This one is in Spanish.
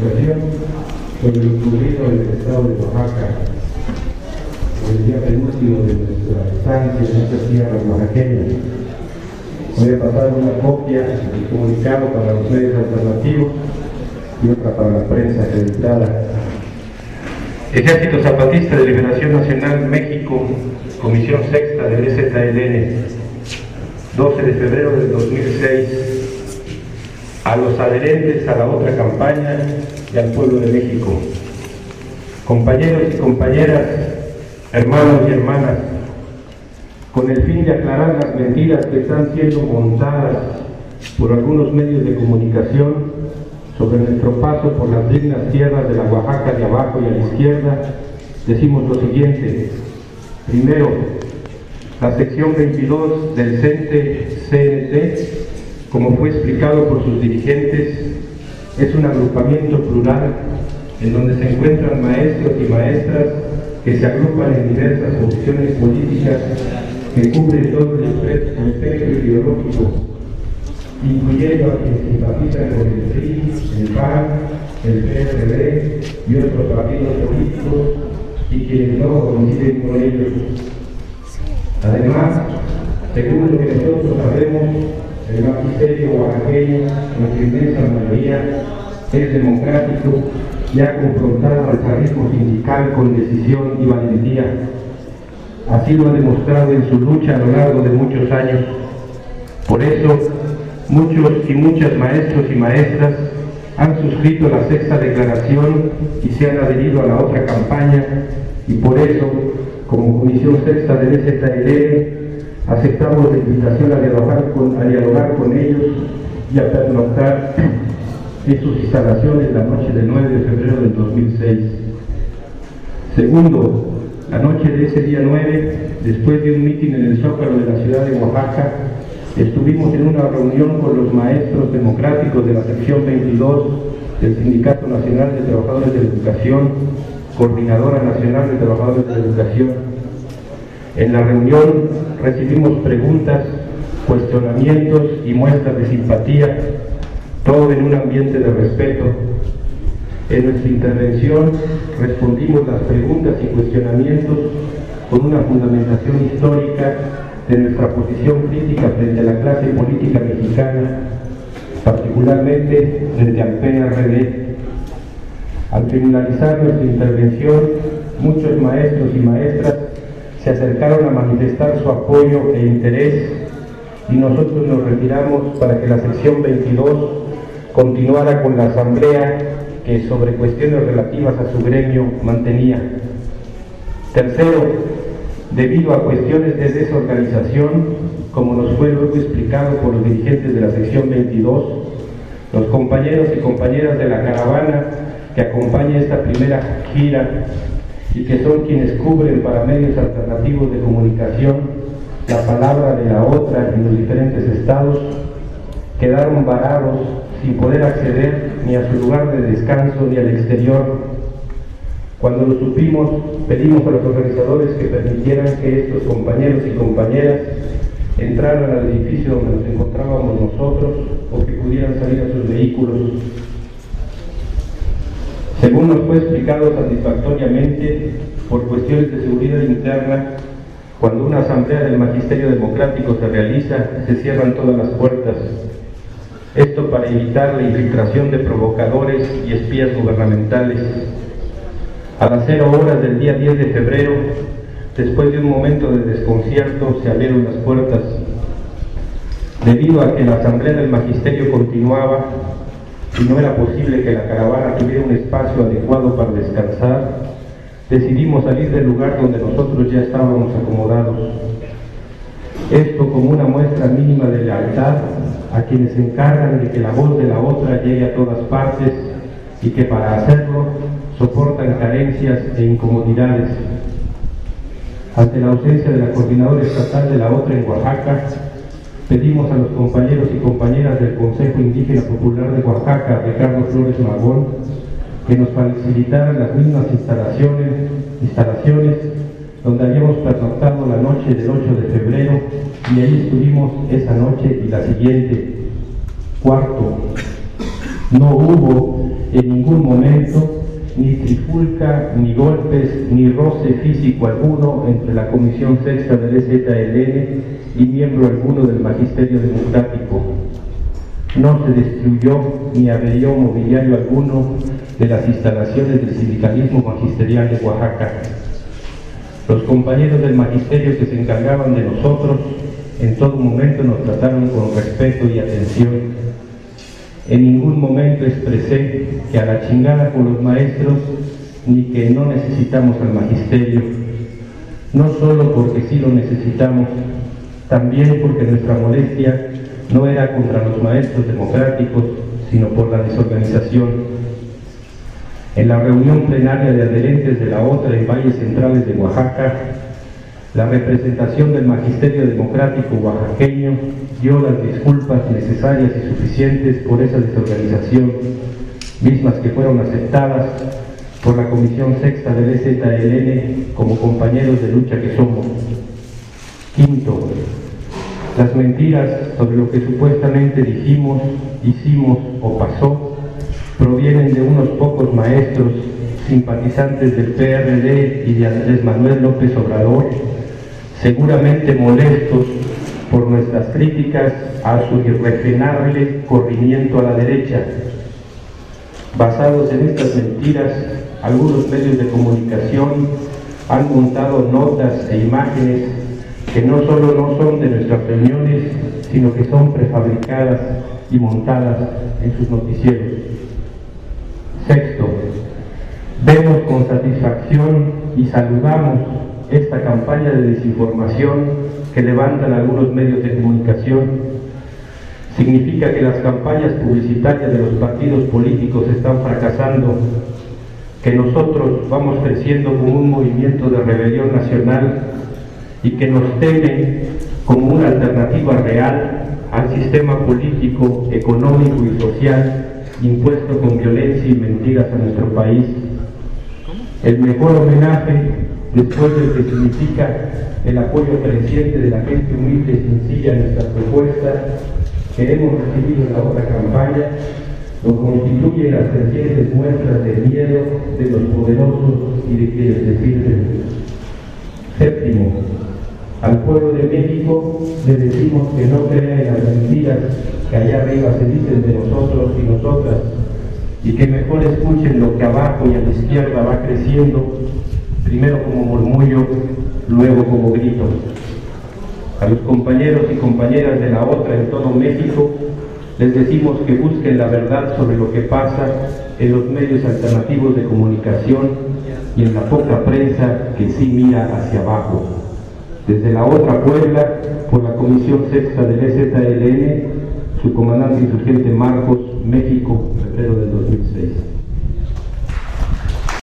comunicación sobre lo ocurrido en el estado de Oaxaca, el día penúltimo de nuestra estancia en estas tierras oaxaqueñas. Voy a pasar una copia del comunicado para los medios alternativos y otra para la prensa acreditada. Ejército Zapatista de Liberación Nacional México, Comisión Sexta del EZLN, 12 de febrero del 2006. A los adherentes a la otra campaña y al pueblo de México. Compañeros y compañeras, hermanos y hermanas, con el fin de aclarar las mentiras que están siendo montadas por algunos medios de comunicación sobre nuestro paso por las dignas tierras de la Oaxaca de abajo y a la izquierda, decimos lo siguiente. Primero, la sección 22 del CENTE-CNT, como fue explicado por sus dirigentes, es un agrupamiento plural en donde se encuentran maestros y maestras que se agrupan en diversas posiciones políticas que cubren todo el espectro ideológico, incluyendo a quienes simpatizan con el PRI, el PAN, el PRD y otros partidos políticos y quienes no coinciden con ellos. Además, según lo que nosotros sabemos, el magisterio oaxaqueño, en su inmensa mayoría, es democrático y ha confrontado al zarrismo sindical con decisión y valentía. Así lo ha demostrado en su lucha a lo largo de muchos años. Por eso, muchos y muchas maestros y maestras han suscrito la sexta declaración y se han adherido a la otra campaña, y por eso, como Comisión Sexta del EZLN, aceptamos la invitación a dialogar con ellos y a pernoctar en sus instalaciones la noche del 9 de febrero del 2006. Segundo, la noche de ese día 9, después de un mitin en el Zócalo de la ciudad de Oaxaca, estuvimos en una reunión con los maestros democráticos de la sección 22 del Sindicato Nacional de Trabajadores de la Educación, Coordinadora Nacional de Trabajadores de la Educación. En la reunión recibimos preguntas, cuestionamientos y muestras de simpatía, todo en un ambiente de respeto. En nuestra intervención respondimos las preguntas y cuestionamientos con una fundamentación histórica de nuestra posición crítica frente a la clase política mexicana, particularmente frente al PRD. Al finalizar nuestra intervención, muchos maestros y maestras se acercaron a manifestar su apoyo e interés, y nosotros nos retiramos para que la sección 22 continuara con la asamblea que sobre cuestiones relativas a su gremio mantenía. Tercero, debido a cuestiones de desorganización, como nos fue luego explicado por los dirigentes de la sección 22, los compañeros y compañeras de la caravana que acompaña esta primera gira y que son quienes cubren para medios alternativos de comunicación la palabra de la otra en los diferentes estados, quedaron varados sin poder acceder ni a su lugar de descanso ni al exterior. Cuando lo supimos, pedimos a los organizadores que permitieran que estos compañeros y compañeras entraran al edificio donde nos encontrábamos nosotros o que pudieran salir a sus vehículos. Según nos fue explicado satisfactoriamente, por cuestiones de seguridad interna, cuando una asamblea del Magisterio Democrático se realiza, se cierran todas las puertas. Esto para evitar la infiltración de provocadores y espías gubernamentales. A las 0 horas del día 10 de febrero, después de un momento de desconcierto, se abrieron las puertas. Debido a que la asamblea del Magisterio continuaba, y no era posible que la caravana tuviera un espacio adecuado para descansar, decidimos salir del lugar donde nosotros ya estábamos acomodados. Esto como una muestra mínima de lealtad a quienes se encargan de que la voz de la otra llegue a todas partes y que para hacerlo soportan carencias e incomodidades. Ante la ausencia de la coordinadora estatal de la otra en Oaxaca, pedimos a los compañeros y compañeras del Consejo Indígena Popular de Oaxaca, Ricardo Flores Magón, que nos facilitaran las mismas instalaciones donde habíamos pernoctado la noche del 8 de febrero, y ahí estuvimos esa noche y la siguiente. Cuarto, no hubo en ningún momento ni trifulca, ni golpes, ni roce físico alguno entre la Comisión Sexta del EZLN y miembro alguno del Magisterio Democrático. No se destruyó ni averió mobiliario alguno de las instalaciones del sindicalismo magisterial de Oaxaca. Los compañeros del magisterio que se encargaban de nosotros en todo momento nos trataron con respeto y atención. En ningún momento expresé que a la chingada por los maestros ni que no necesitamos al magisterio, no solo porque sí lo necesitamos, también porque nuestra molestia no era contra los maestros democráticos, sino por la desorganización. En la reunión plenaria de adherentes de la otra en Valles Centrales de Oaxaca, la representación del Magisterio Democrático oaxaqueño dio las disculpas necesarias y suficientes por esa desorganización, mismas que fueron aceptadas por la Comisión Sexta del EZLN como compañeros de lucha que somos. Quinto, las mentiras sobre lo que supuestamente dijimos, hicimos o pasó provienen de unos pocos maestros simpatizantes del PRD y de Andrés Manuel López Obrador, seguramente molestos por nuestras críticas a su irrefrenable corrimiento a la derecha. Basados en estas mentiras, algunos medios de comunicación han montado notas e imágenes que no solo no son de nuestras reuniones, sino que son prefabricadas y montadas en sus noticieros. Sexto, vemos con satisfacción y saludamos esta campaña de desinformación que levantan algunos medios de comunicación. Significa que las campañas publicitarias de los partidos políticos están fracasando, que nosotros vamos creciendo como un movimiento de rebelión nacional y que nos temen como una alternativa real al sistema político, económico y social impuesto con violencia y mentiras a nuestro país. El mejor homenaje, después del que significa el apoyo creciente de la gente humilde y sencilla a nuestras propuestas que hemos recibido en la otra campaña, lo constituyen las crecientes muestras de miedo de los poderosos y de quienes les sirven. Séptimo, al pueblo de México le decimos que no crea en las mentiras que allá arriba se dicen de nosotros y nosotras, y que mejor escuchen lo que abajo y a la izquierda va creciendo, primero como murmullo, luego como grito. A los compañeros y compañeras de la otra en todo México les decimos que busquen la verdad sobre lo que pasa en los medios alternativos de comunicación y en la poca prensa que sí mira hacia abajo. Desde la otra Puebla, por la Comisión Sexta del EZLN, su comandante insurgente Marcos, México, febrero del 2006.